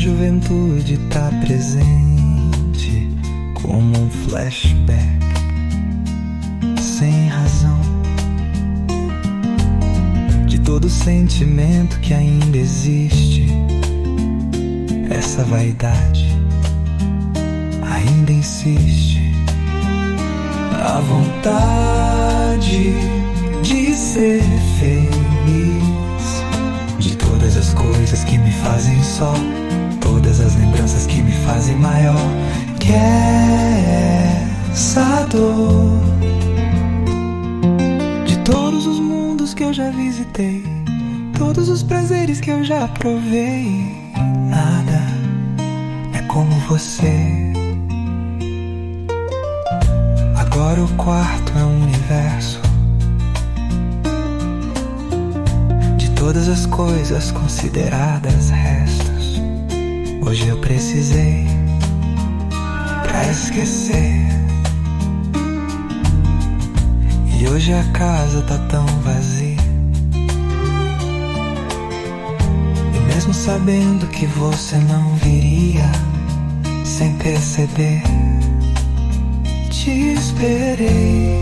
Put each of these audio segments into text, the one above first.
juventude tá presente como um flashback, sem razão, de todo sentimento que ainda existe. Essa vaidade ainda insiste. A vontade de ser feliz, de todas as coisas que me fazem só, todas as lembranças que me fazem maior, que é essa dor. De todos os mundos que eu já visitei, todos os prazeres que eu já provei, nada é como você. Agora o quarto é um universo de todas as coisas consideradas restos. Hoje eu precisei pra esquecer, e hoje a casa tá tão vazia. E mesmo sabendo que você não viria, sem perceber, te esperei.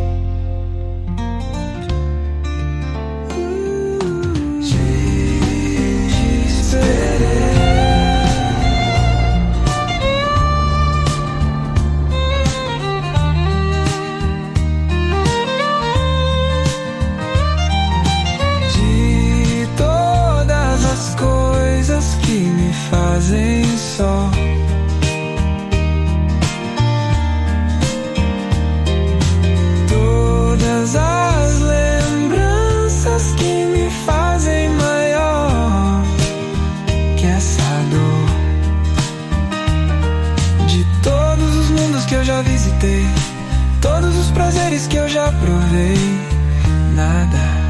De todas as coisas que me fazem só, as lembranças que me fazem maior que essa dor. De todos os mundos que eu já visitei, todos os prazeres que eu já provei, nada